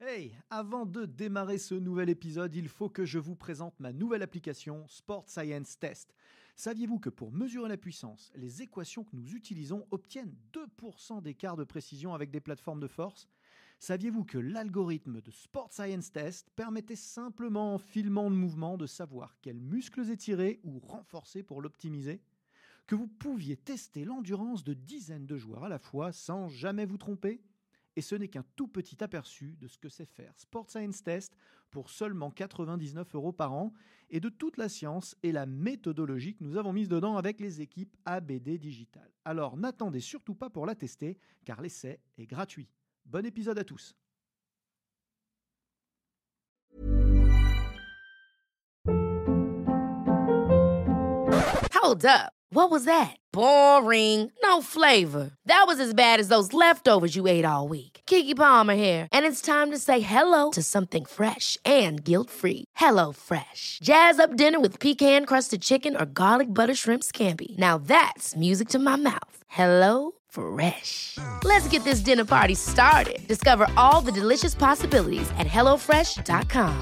Hey, avant de démarrer ce nouvel épisode, il faut que je vous présente ma nouvelle application Sport Science Test. Saviez-vous que pour mesurer la puissance, les équations que nous utilisons obtiennent 2% d'écart de précision avec des plateformes de force ? Saviez-vous que l'algorithme de Sport Science Test permettait simplement en filmant le mouvement de savoir quels muscles étirer ou renforcer pour l'optimiser ? Que vous pouviez tester l'endurance de dizaines de joueurs à la fois sans jamais vous tromper ? Et ce n'est qu'un tout petit aperçu de ce que c'est faire Sport Science Test pour seulement 99 € par an et de toute la science et la méthodologie que nous avons mise dedans avec les équipes ABD Digital. Alors n'attendez surtout pas pour la tester car l'essai est gratuit. Bon épisode à tous. Hold up. What was that? Boring. No flavor. That was as bad as those leftovers you ate all week. Keke Palmer here, and it's time to say hello to something fresh and guilt-free. Hello Fresh. Jazz up dinner with pecan-crusted chicken or garlic butter shrimp scampi. Now that's music to my mouth. Hello Fresh. Let's get this dinner party started. Discover all the delicious possibilities at hellofresh.com.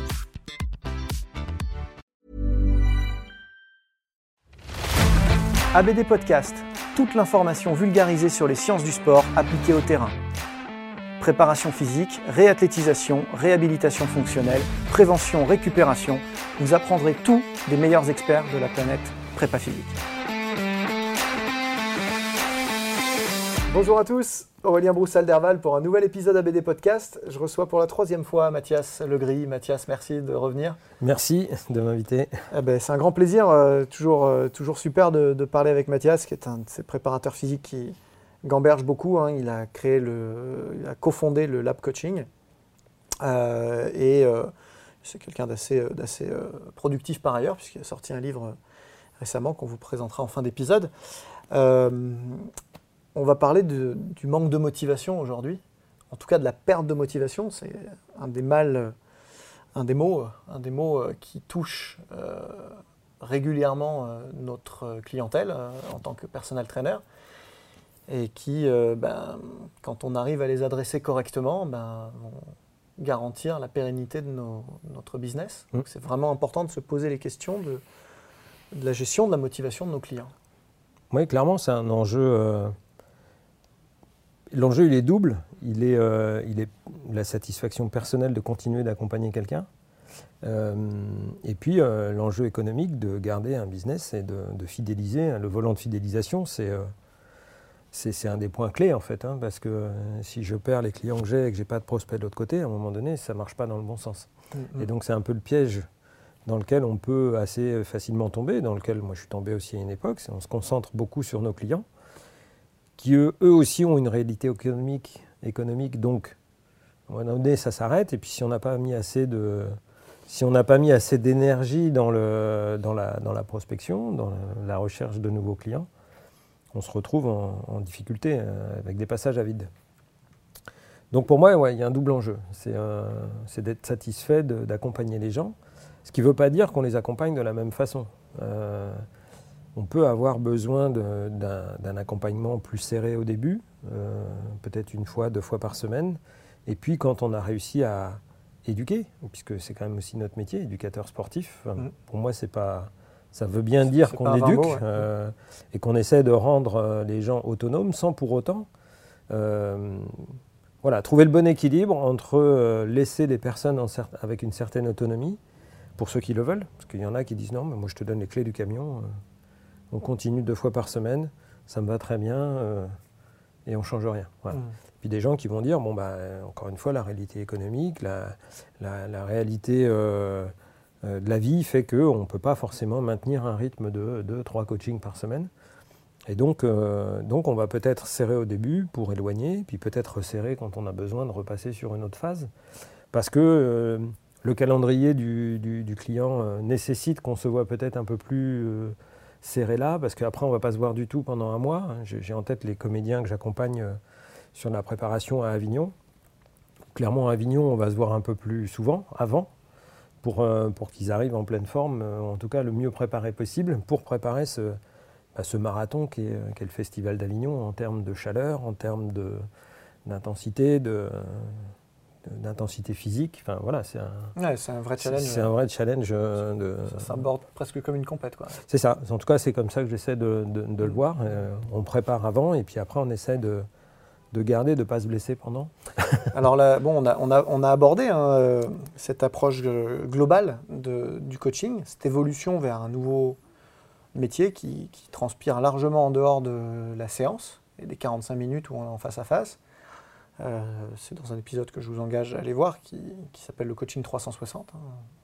ABD Podcast, toute l'information vulgarisée sur les sciences du sport appliquées au terrain. Préparation physique, réathlétisation, réhabilitation fonctionnelle, prévention, récupération, vous apprendrez tout des meilleurs experts de la planète prépa physique. Bonjour à tous, Aurélien Broussal-Derval pour un nouvel épisode ABD Podcast. Je reçois pour la 3e fois Mathias Legris. Mathias, merci de revenir. Merci de m'inviter. C'est un grand plaisir, toujours super de parler avec Mathias, qui est un de ces préparateurs physiques qui gamberge beaucoup. Il a cofondé le Lab Coaching et c'est quelqu'un d'assez productif par ailleurs, puisqu'il a sorti un livre récemment qu'on vous présentera en fin d'épisode. On va parler du manque de motivation aujourd'hui, en tout cas de la perte de motivation. C'est un des mots qui touche régulièrement notre clientèle en tant que personal trainer et qui, quand on arrive à les adresser correctement, vont garantir la pérennité de notre business. Donc c'est vraiment important de se poser les questions de la gestion de la motivation de nos clients. Oui, clairement, c'est un enjeu. L'enjeu, il est double. Il est la satisfaction personnelle de continuer d'accompagner quelqu'un. Et puis, l'enjeu économique de garder un business et de fidéliser. Le volant de fidélisation, c'est un des points clés, en fait. Parce que si je perds les clients que j'ai et que je n'ai pas de prospects de l'autre côté, à un moment donné, ça ne marche pas dans le bon sens. Et donc, c'est un peu le piège dans lequel on peut assez facilement tomber, dans lequel moi, je suis tombé aussi à une époque. On se concentre beaucoup sur nos clients, qui eux aussi ont une réalité économique, donc à un moment donné ça s'arrête, et puis si on n'a pas mis assez d'énergie dans la prospection, dans la recherche de nouveaux clients, on se retrouve en difficulté avec des passages à vide. Donc pour moi, il y a un double enjeu, c'est d'être satisfait d'accompagner les gens, ce qui ne veut pas dire qu'on les accompagne de la même façon. On peut avoir besoin d'un accompagnement plus serré au début, peut-être 1 fois, 2 fois par semaine. Et puis quand on a réussi à éduquer, puisque c'est quand même aussi notre métier, éducateur sportif, pour moi ça veut bien dire qu'on éduque et qu'on essaie de rendre les gens autonomes sans pour autant trouver le bon équilibre entre laisser les personnes avec une certaine autonomie, pour ceux qui le veulent, parce qu'il y en a qui disent non, mais moi je te donne les clés du camion. On continue 2 fois par semaine, ça me va très bien et on ne change rien. Voilà. Puis des gens qui vont dire, encore une fois, la réalité économique, la réalité de la vie fait qu'on ne peut pas forcément maintenir un rythme de 2-3 coachings par semaine. Et donc on va peut-être serrer au début pour éloigner, puis peut-être resserrer quand on a besoin de repasser sur une autre phase. Parce que le calendrier du client nécessite qu'on se voit peut-être un peu plus serré là, parce qu'après on ne va pas se voir du tout pendant 1 mois. J'ai en tête les comédiens que j'accompagne sur la préparation à Avignon. Clairement à Avignon, on va se voir un peu plus souvent, avant, pour qu'ils arrivent en pleine forme, en tout cas le mieux préparé possible, pour préparer ce marathon qui est le Festival d'Avignon, en termes de chaleur, en termes d'intensité, d'intensité physique. Enfin, voilà, c'est un vrai challenge. C'est un vrai challenge. Ça aborde presque comme une compète, quoi. C'est ça. En tout cas, c'est comme ça que j'essaie de le voir. On prépare avant et puis après, on essaie de garder, de ne pas se blesser pendant. Alors là, bon, on a abordé cette approche globale du coaching, cette évolution vers un nouveau métier qui transpire largement en dehors de la séance et des 45 minutes où on est en face à face. C'est dans un épisode que je vous engage à aller voir qui s'appelle le coaching 360.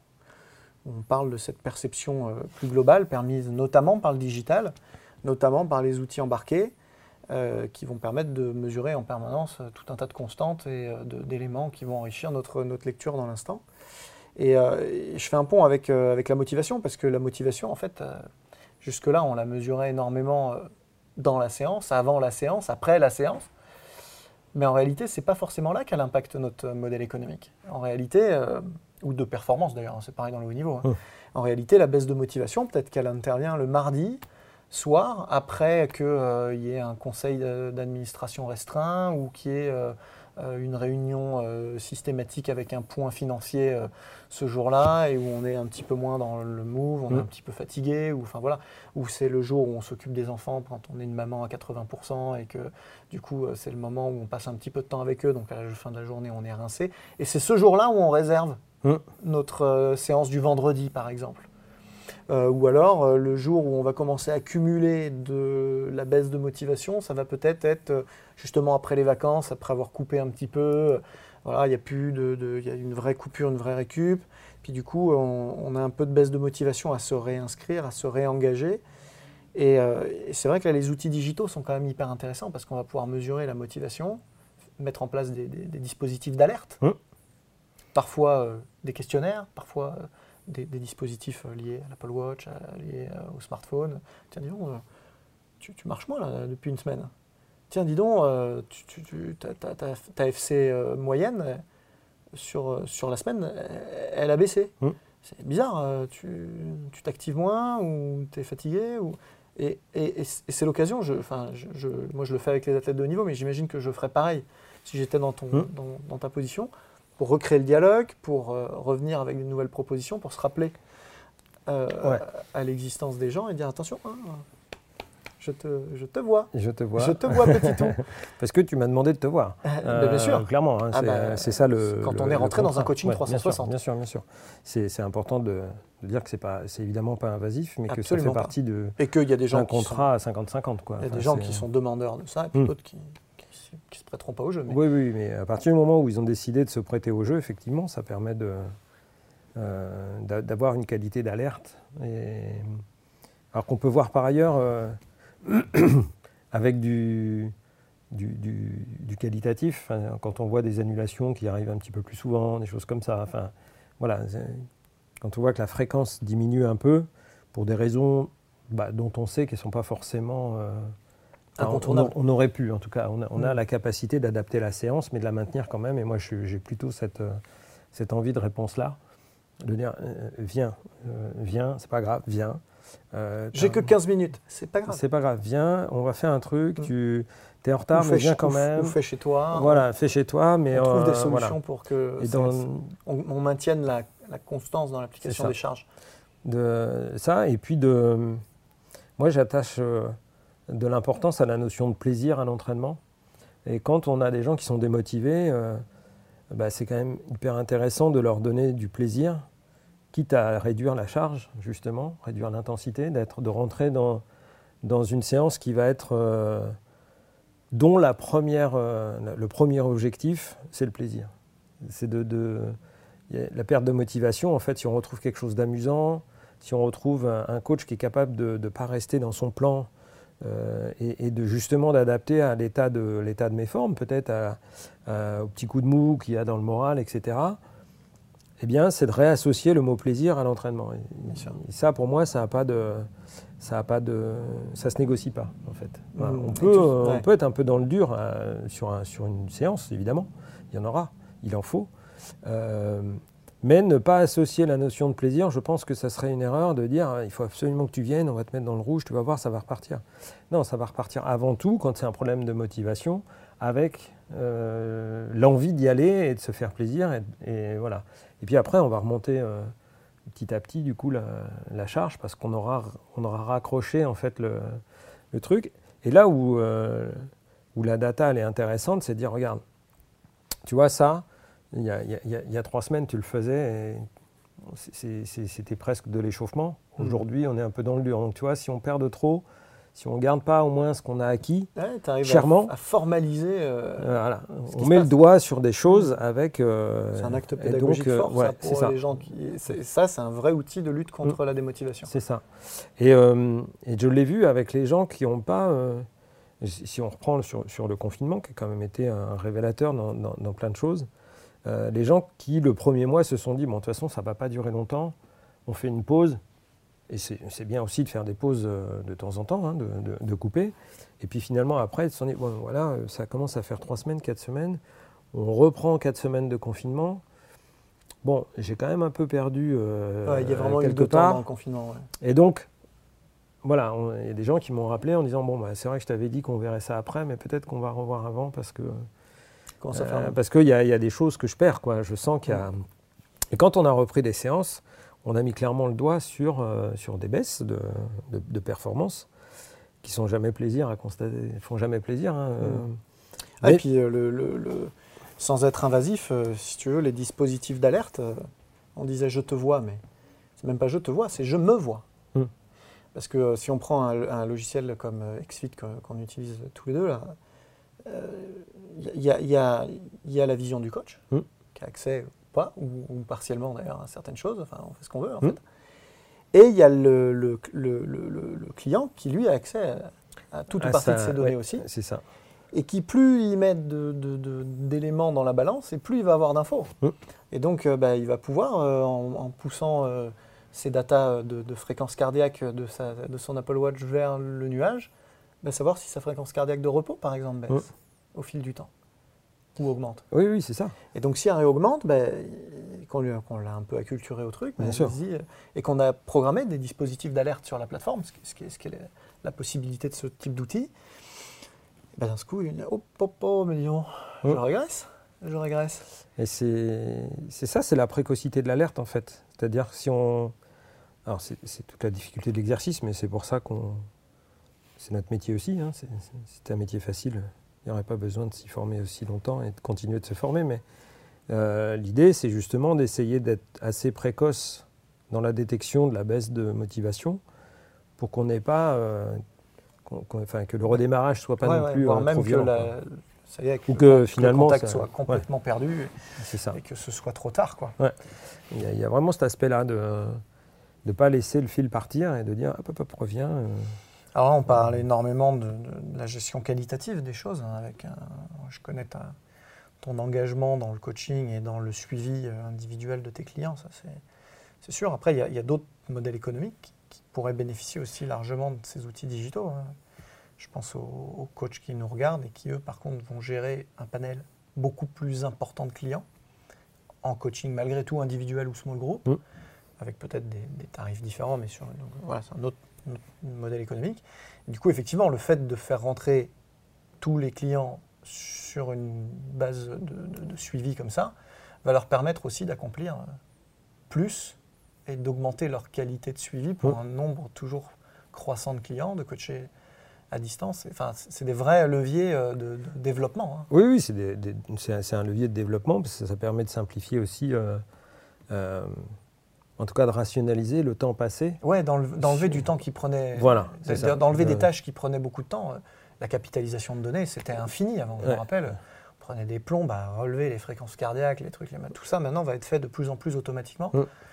Où on parle de cette perception plus globale permise notamment par le digital, notamment par les outils embarqués qui vont permettre de mesurer en permanence tout un tas de constantes et d'éléments qui vont enrichir notre lecture dans l'instant. Et je fais un pont avec la motivation parce que la motivation, en fait, jusque-là, on la mesurait énormément dans la séance, avant la séance, après la séance. Mais en réalité, ce n'est pas forcément là qu'elle impacte notre modèle économique. En réalité, ou de performance d'ailleurs, c'est pareil dans le haut niveau. En réalité, la baisse de motivation, peut-être qu'elle intervient le mardi soir, après qu'il y ait un conseil d'administration restreint ou qu'il y ait une réunion systématique avec un point financier ce jour-là et où on est un petit peu moins dans le move, on est un petit peu fatigué, ou c'est le jour où on s'occupe des enfants quand on est une maman à 80% et que du coup c'est le moment où on passe un petit peu de temps avec eux, donc à la fin de la journée on est rincé. Et c'est ce jour-là où on réserve notre séance du vendredi par exemple. Ou alors, le jour où on va commencer à cumuler de la baisse de motivation, ça va peut-être être justement après les vacances, après avoir coupé un petit peu. Voilà, il y a une vraie coupure, une vraie récup. Puis du coup, on a un peu de baisse de motivation à se réinscrire, à se réengager. Et c'est vrai que là, les outils digitaux sont quand même hyper intéressants parce qu'on va pouvoir mesurer la motivation, mettre en place des dispositifs d'alerte, parfois des questionnaires, parfois... Des dispositifs liés à l'Apple Watch, liés au smartphone. Tiens, dis donc, tu marches moins là, depuis une semaine. Tiens, dis donc, ta FC moyenne sur la semaine, elle a baissé. C'est bizarre, tu t'actives moins ou tu es fatigué et c'est l'occasion, moi je le fais avec les athlètes de haut niveau, mais j'imagine que je ferais pareil si j'étais dans ta position. Pour recréer le dialogue, pour revenir avec de nouvelles propositions, pour se rappeler à l'existence des gens et dire attention, je te vois. Je te vois. Je te vois, petit ton. Parce que tu m'as demandé de te voir. Bien sûr. Clairement, c'est ça le. Quand on est rentré dans un coaching 360. Bien sûr. C'est important de dire que c'est évidemment pas invasif, mais Absolument que ça fait partie et qu'il y a des gens d'un contrat à 50-50. Il y a des gens qui sont demandeurs de ça et puis d'autres qui se prêteront pas au jeu. Oui, mais à partir du moment où ils ont décidé de se prêter au jeu, effectivement, ça permet d'avoir une qualité d'alerte. Alors qu'on peut voir par ailleurs avec du qualitatif, quand on voit des annulations qui arrivent un petit peu plus souvent, des choses comme ça. Voilà, quand on voit que la fréquence diminue un peu pour des raisons dont on sait qu'elles ne sont pas forcément... on aurait pu, en tout cas. On a la capacité d'adapter la séance, mais de la maintenir quand même. Et moi, j'ai plutôt cette envie de réponse-là, de dire viens, c'est pas grave, viens. J'ai que 15 minutes, c'est pas grave. C'est pas grave, viens, on va faire un truc, tu es en retard, mais viens quand même. Ou fais chez toi. Voilà, fais chez toi, mais... On trouve des solutions pour que on maintienne la constance dans l'application des charges. Et puis moi, j'attache... de l'importance à la notion de plaisir à l'entraînement. Et quand on a des gens qui sont démotivés, c'est quand même hyper intéressant de leur donner du plaisir, quitte à réduire la charge, justement, réduire l'intensité, de rentrer dans une séance qui va être... dont le premier objectif, c'est le plaisir. C'est la perte de motivation, en fait, si on retrouve quelque chose d'amusant, si on retrouve un coach qui est capable de ne pas rester dans son plan, et justement d'adapter à l'état de mes formes, peut-être au petit coup de mou qu'il y a dans le moral, etc. Eh bien, c'est de réassocier le mot plaisir à l'entraînement. Et ça, pour moi, ça se négocie pas, en fait. On peut être un peu dans le dur sur une séance, évidemment. Il y en aura, il en faut. Mais ne pas associer la notion de plaisir, je pense que ça serait une erreur de dire il faut absolument que tu viennes, on va te mettre dans le rouge, tu vas voir, ça va repartir. Non, ça va repartir avant tout, quand c'est un problème de motivation, avec l'envie d'y aller et de se faire plaisir. Et voilà. Et puis après, on va remonter petit à petit du coup la charge parce qu'on aura raccroché en fait le truc. Et là où la data elle est intéressante, c'est de dire regarde, tu vois ça, il y a 3 semaines tu le faisais et c'était presque de l'échauffement. Aujourd'hui on est un peu dans le dur. Donc tu vois, si on perd de trop, si on ne garde pas au moins ce qu'on a acquis, chèrement, à formaliser. Voilà. On met le doigt sur des choses avec. C'est un acte pédagogique fort ouais, pour les gens qui. Ça, c'est un vrai outil de lutte contre la démotivation. C'est ça. Et je l'ai vu avec les gens qui n'ont pas. Si on reprend sur le confinement, qui a quand même été un révélateur dans plein de choses, les gens qui le premier mois se sont dit bon, de toute façon, ça ne va pas durer longtemps, on fait une pause. Et c'est bien aussi de faire des pauses de temps en temps, hein, de couper. Et puis finalement, après, ils se sont dit, bon, voilà, ça commence à faire 3 semaines, 4 semaines. On reprend 4 semaines de confinement. Bon, j'ai quand même un peu perdu il y a vraiment eu quelque 2 temps part. dans le confinement. Ouais. Et donc, voilà, il y a des gens qui m'ont rappelé en disant, bon, bah, c'est vrai que je t'avais dit qu'on verrait ça après, mais peut-être qu'on va revoir avant parce que parce qu'il y a des choses que je perds, quoi. Je sens qu'il y a... Et quand on a repris des séances, on a mis clairement le doigt sur des baisses de performance qui sont jamais plaisir à constater, font jamais plaisir. Hein, Et puis, sans être invasif, si tu veux, les dispositifs d'alerte, on disait je te vois, mais c'est même pas je te vois, c'est je me vois. Parce que si on prend un logiciel comme XFIT qu'on utilise tous les deux, là, il y a la vision du coach qui a accès pas, ou partiellement d'ailleurs à certaines choses, enfin on fait ce qu'on veut en fait. Et il y a le client qui lui a accès à toute une partie de ces données aussi. C'est ça. Et qui plus il met d'éléments dans la balance, et plus il va avoir d'infos. Et donc il va pouvoir, en poussant ses datas de fréquence cardiaque de son Apple Watch vers le nuage, savoir si sa fréquence cardiaque de repos par exemple baisse au fil du temps. Ou augmente. Oui, c'est ça. Et donc, si elle réaugmente, qu'on l'a un peu acculturé au truc, et qu'on a programmé des dispositifs d'alerte sur la plateforme, ce qui est la possibilité de ce type d'outil, d'un coup, il dit mais disons, je régresse. Et c'est ça, c'est la précocité de l'alerte en fait. C'est-à-dire si on... Alors c'est toute la difficulté de l'exercice, mais c'est pour ça c'est notre métier aussi. Hein. C'est un métier facile. Il n'y aurait pas besoin de s'y former aussi longtemps et de continuer de se former. Mais l'idée, c'est justement d'essayer d'être assez précoce dans la détection de la baisse de motivation pour qu'on n'ait pas... que le redémarrage ne soit pas non plus voire même trop violent. Ça y est, ou que finalement, le contact soit complètement perdu c'est ça. Et que ce soit trop tard. Quoi. Ouais. Il y a vraiment cet aspect-là de ne pas laisser le fil partir et de dire hop, reviens. Alors là, on parle énormément de la gestion qualitative des choses. Je connais ton engagement dans le coaching et dans le suivi individuel de tes clients, ça c'est sûr. Après, il y a d'autres modèles économiques qui pourraient bénéficier aussi largement de ces outils digitaux. Je pense aux coachs qui nous regardent et qui, eux, par contre, vont gérer un panel beaucoup plus important de clients en coaching malgré tout individuel ou small group, avec peut-être des tarifs différents, mais donc, voilà, c'est un autre modèle économique. Et du coup, effectivement, le fait de faire rentrer tous les clients sur une base de suivi comme ça va leur permettre aussi d'accomplir plus et d'augmenter leur qualité de suivi pour un nombre toujours croissant de clients, de coacher à distance. Enfin, c'est des vrais leviers de développement. Hein. Oui, c'est un levier de développement parce que ça permet de simplifier aussi... en tout cas, de rationaliser le temps passé. Oui, d'enlever du temps qui prenait... Voilà, d'enlever des tâches qui prenaient beaucoup de temps. La capitalisation de données, c'était infini avant, je me rappelle. On prenait des plombs à relever les fréquences cardiaques, les trucs, tout ça maintenant va être fait de plus en plus automatiquement.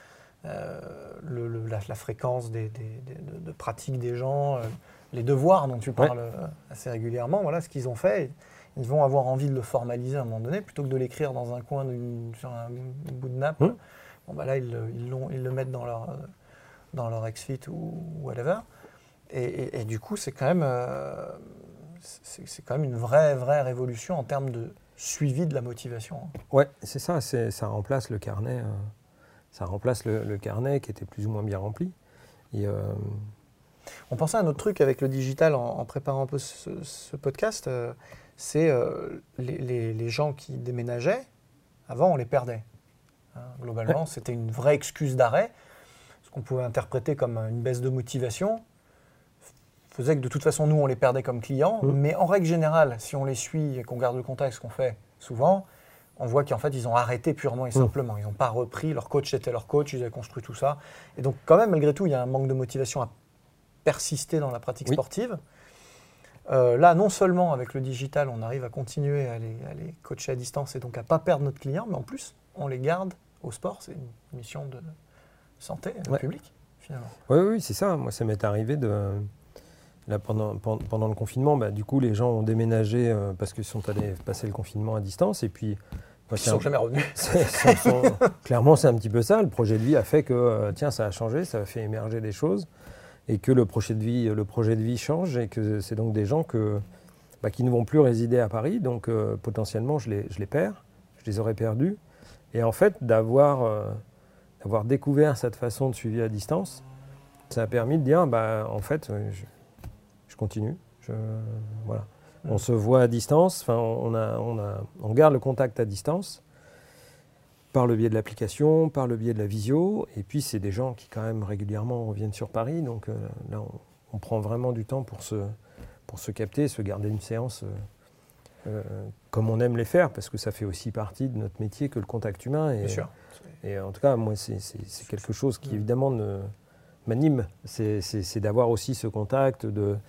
La fréquence de pratique des gens, les devoirs dont tu parles assez régulièrement, voilà ce qu'ils ont fait. Ils vont avoir envie de le formaliser à un moment donné, plutôt que de l'écrire dans un coin sur un bout de nappe. Là, ils le mettent dans leur XFIT ou whatever. Et du coup, c'est quand même une vraie révolution en termes de suivi de la motivation. Ouais, c'est ça. Ça remplace le carnet. ça remplace le carnet qui était plus ou moins bien rempli. Et, on pensait à un autre truc avec le digital en préparant un peu ce podcast, c'est les gens qui déménageaient, avant on les perdait. Hein, globalement, c'était une vraie excuse d'arrêt, ce qu'on pouvait interpréter comme une baisse de motivation, faisait que de toute façon nous on les perdait comme clients, mais en règle générale, si on les suit et qu'on garde le contact, ce qu'on fait souvent, on voit qu'en fait ils ont arrêté purement et simplement, ils n'ont pas repris, leur coach était leur coach, ils avaient construit tout ça, et donc quand même malgré tout il y a un manque de motivation à persister dans la pratique sportive. Là, non seulement avec le digital, on arrive à continuer à les coacher à distance et donc à ne pas perdre notre client, mais en plus, on les garde au sport. C'est une mission de santé publique, finalement. Oui, c'est ça. Moi, ça m'est arrivé là, pendant le confinement. Du coup, les gens ont déménagé parce qu'ils sont allés passer le confinement à distance. Et puis, ils ne sont jamais revenus. Clairement, c'est un petit peu ça. Le projet de vie a fait que, ça a changé, ça a fait émerger des choses. Et que le projet de vie change et que c'est donc des gens qui ne vont plus résider à Paris. Donc, potentiellement, je les perds. Je les aurais perdus. Et en fait, d'avoir découvert cette façon de suivi à distance, ça a permis de dire, en fait, je continue. Voilà. On se voit à distance, on garde le contact à distance, par le biais de l'application, par le biais de la visio. Et puis, c'est des gens qui, quand même, régulièrement reviennent sur Paris. Donc là, on prend vraiment du temps pour se capter, se garder une séance comme on aime les faire, parce que ça fait aussi partie de notre métier que le contact humain. Et, bien sûr. Et en tout cas, moi, c'est quelque chose qui, évidemment, m'anime. C'est d'avoir aussi ce contact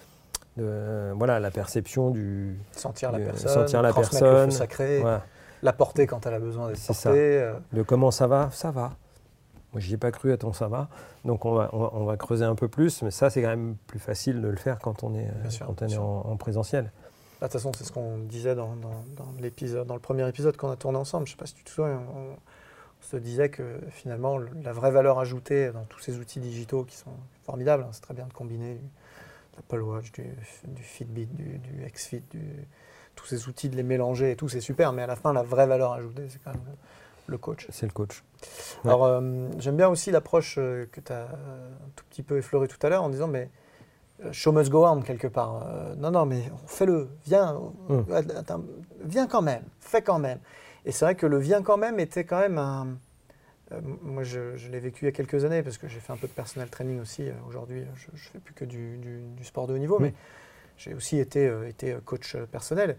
la perception du... Sentir la personne, sentir la transmettre personne, le feu sacré, ouais. La porter quand elle a besoin d'être portée. De comment ça va, ça va. Moi, j'y ai pas cru à ton ça va. Donc, on va creuser un peu plus. Mais ça, c'est quand même plus facile de le faire quand on est, en présentiel. De toute façon, c'est ce qu'on disait dans le premier épisode qu'on a tourné ensemble. Je ne sais pas si tu te souviens, on se disait que finalement, la vraie valeur ajoutée dans tous ces outils digitaux qui sont formidables, c'est très bien de combiner l'Apple Watch, du Fitbit, du Xfit, tous ces outils, de les mélanger et tout, c'est super. Mais à la fin, la vraie valeur ajoutée, c'est quand même le coach. C'est le coach. Ouais. Alors, j'aime bien aussi l'approche que tu as un tout petit peu effleurée tout à l'heure en disant, mais show must go on quelque part. Non, mais fais-le, viens, viens quand même, fais quand même. Et c'est vrai que le viens quand même était quand même un... moi, je l'ai vécu il y a quelques années parce que j'ai fait un peu de personal training aussi. Aujourd'hui, je ne fais plus que du sport de haut niveau, mais j'ai aussi été coach personnel.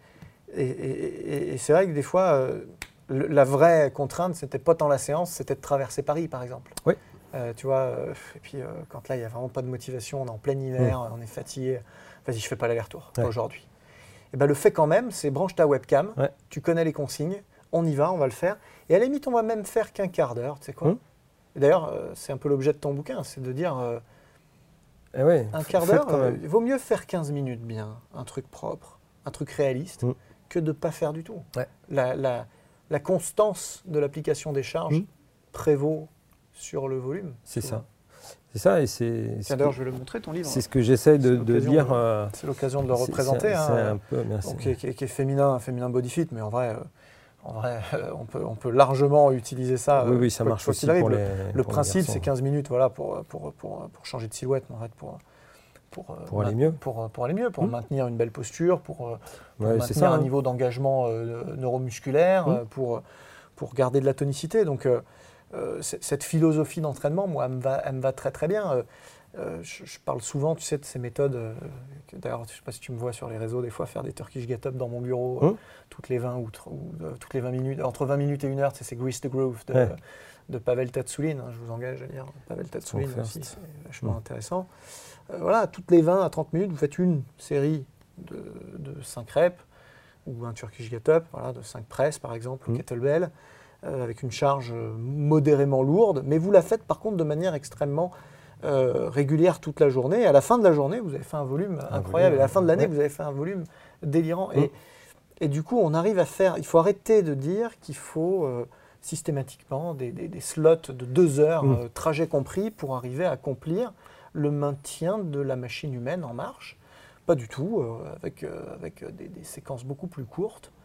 Et c'est vrai que des fois, la vraie contrainte, c'était pas tant la séance, c'était de traverser Paris, par exemple. Oui. Tu vois, et puis quand là, il n'y a vraiment pas de motivation, on est en plein hiver, on est fatigué, vas-y, je fais pas l'aller-retour aujourd'hui. Et le fait quand même, c'est branche ta webcam, tu connais les consignes, on y va, on va le faire. Et à la limite, on va même faire qu'un quart d'heure, tu sais quoi. Et d'ailleurs, c'est un peu l'objet de ton bouquin, c'est de dire un quart d'heure, il vaut mieux faire 15 minutes bien, un truc propre, un truc réaliste, que de ne pas faire du tout. Ouais. La constance de l'application des charges prévaut sur le volume. C'est ça. C'est ça, et c'est... Tiens, d'ailleurs, je vais le montrer, ton livre. C'est ce que j'essaie de dire. C'est l'occasion de le représenter. C'est un peu, merci. Qui est féminin body fit, mais en vrai, on peut largement utiliser ça. Oui, ça marche aussi pour les Le principe, c'est 15 minutes pour changer de silhouette, en fait, pour aller mieux. Pour aller mieux, pour maintenir une belle posture, pour maintenir un niveau d'engagement neuromusculaire, pour garder de la tonicité. Donc, cette philosophie d'entraînement, moi, elle me va très très bien. Je parle souvent, tu sais, de ces méthodes. D'ailleurs, je ne sais pas si tu me vois sur les réseaux, des fois, faire des Turkish get-up dans mon bureau toutes les 20 ou toutes les 20 minutes. Entre 20 minutes et 1 heure, c'est Grease the Groove de Pavel Tsatsouline. Je vous engage à lire Pavel Tsatsouline aussi, c'est vachement intéressant. Voilà, toutes les 20 à 30 minutes, vous faites une série de 5 reps ou un Turkish get-up, de 5 presses par exemple, kettlebell, avec une charge modérément lourde, mais vous la faites par contre de manière extrêmement régulière toute la journée. Et à la fin de la journée, vous avez fait un volume incroyable. Et à la fin de l'année, vous avez fait un volume délirant. Et du coup, on arrive à faire... Il faut arrêter de dire qu'il faut systématiquement des slots de 2 heures, trajet compris, pour arriver à accomplir le maintien de la machine humaine en marche. Pas du tout, avec des séquences beaucoup plus courtes.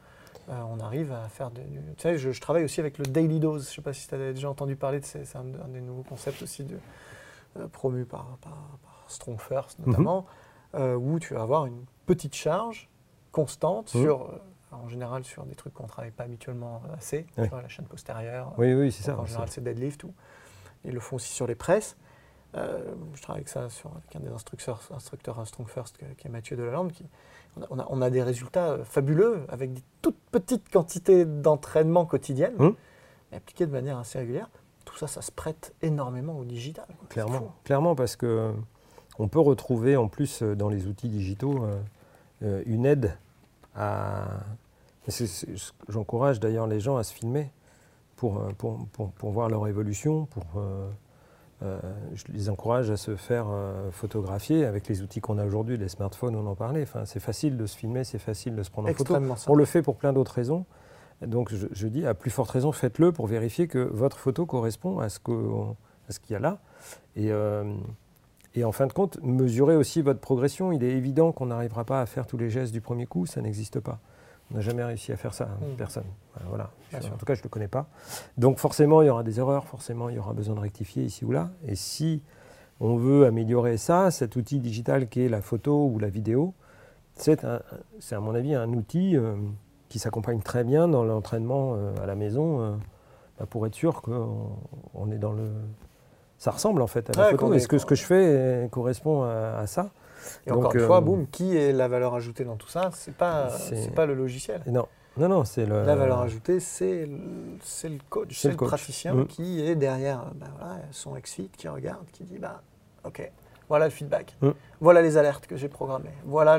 on arrive à faire tu sais, je travaille aussi avec le Daily Dose. Je ne sais pas si tu as déjà entendu parler de c'est un des nouveaux concepts aussi promu par Strong First notamment, où tu vas avoir une petite charge constante en général sur des trucs qu'on ne travaille pas habituellement assez, sur la chaîne postérieure. Oui, c'est ça. En général, c'est deadlift. Ils le font aussi sur les presses. Je travaille avec ça avec un des instructeurs à Strong First, qui est Mathieu Delalande. On a des résultats fabuleux avec des toutes petites quantités d'entraînement quotidiennes, mais appliquées de manière assez régulière. Tout ça, ça se prête énormément au digital. Clairement, parce qu'on peut retrouver en plus dans les outils digitaux une aide à... J'encourage d'ailleurs les gens à se filmer pour voir leur évolution, je les encourage à se faire photographier avec les outils qu'on a aujourd'hui, les smartphones, on en parlait. Enfin, c'est facile de se filmer, c'est facile de se prendre en photo. On le fait pour plein d'autres raisons. Donc je dis, à plus forte raison, faites-le pour vérifier que votre photo correspond à ce qu'il y a là. Et en fin de compte, mesurez aussi votre progression. Il est évident qu'on n'arrivera pas à faire tous les gestes du premier coup, ça n'existe pas. On n'a jamais réussi à faire ça, personne. Voilà. En tout cas, je ne le connais pas. Donc forcément, il y aura des erreurs, forcément, il y aura besoin de rectifier ici ou là. Et si on veut améliorer ça, cet outil digital qui est la photo ou la vidéo, c'est à mon avis un outil qui s'accompagne très bien dans l'entraînement à la maison pour être sûr qu'on est dans le... Ça ressemble en fait à la photo. Est-ce que ce que je fais correspond à ça ? Et encore une fois, qui est la valeur ajoutée dans tout ça ? C'est pas le logiciel. Non, c'est le... La valeur ajoutée, c'est le coach, c'est le praticien qui est derrière son ex-fit, qui regarde, qui dit ok, voilà le feedback, voilà les alertes que j'ai programmées,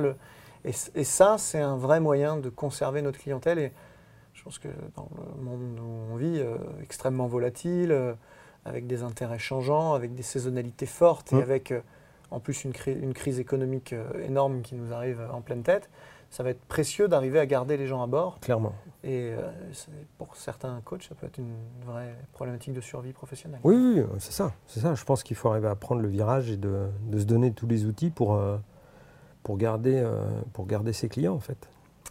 et ça, c'est un vrai moyen de conserver notre clientèle. Et je pense que dans le monde où on vit, extrêmement volatile, avec des intérêts changeants, avec des saisonnalités fortes et avec en plus une crise économique énorme qui nous arrive en pleine tête, ça va être précieux d'arriver à garder les gens à bord. Clairement. Et pour certains coachs, ça peut être une vraie problématique de survie professionnelle. Oui, c'est ça. Je pense qu'il faut arriver à prendre le virage et de se donner tous les outils pour garder ses clients en fait.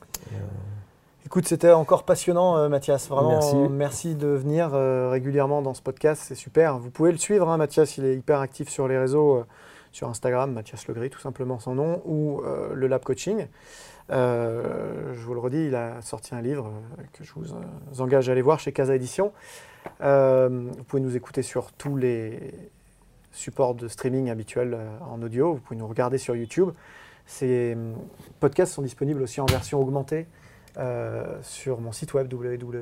Écoute, c'était encore passionnant, Mathias. Vraiment, merci de venir régulièrement dans ce podcast. C'est super. Vous pouvez le suivre, Mathias. Il est hyper actif sur les réseaux, sur Instagram, Mathias Legris, tout simplement son nom, ou le Lab Coaching. Je vous le redis, il a sorti un livre que je vous engage à aller voir chez Casa Édition. Vous pouvez nous écouter sur tous les supports de streaming habituels en audio. Vous pouvez nous regarder sur YouTube. Ces podcasts sont disponibles aussi en version augmentée sur mon site web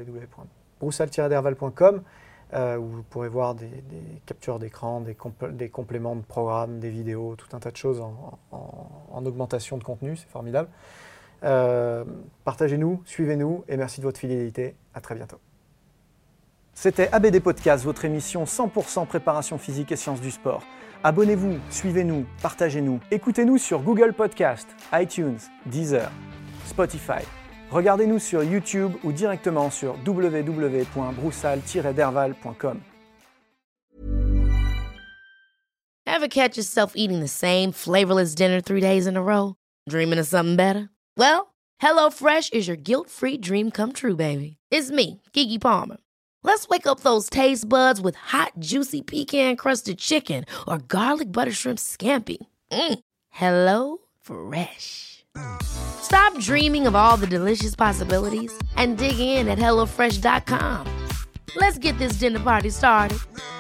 www.broussal-derval.com où vous pourrez voir des captures d'écran, des compléments de programmes, des vidéos, tout un tas de choses en augmentation de contenu. C'est formidable. Partagez-nous, suivez-nous et merci de votre fidélité. À très bientôt. C'était ABD Podcast, votre émission 100% préparation physique et sciences du sport. Abonnez-vous, suivez-nous, partagez-nous. Écoutez-nous sur Google Podcast, iTunes, Deezer, Spotify. Regardez-nous sur YouTube ou directement sur www.broussal-derval.com. Ever catch yourself eating the same flavorless dinner 3 days in a row? Dreaming of something better? Well, HelloFresh is your guilt-free dream come true, baby. It's me, Keke Palmer. Let's wake up those taste buds with hot, juicy pecan-crusted chicken or garlic butter shrimp scampi. Hello Fresh. Stop dreaming of all the delicious possibilities and dig in at HelloFresh.com. Let's get this dinner party started.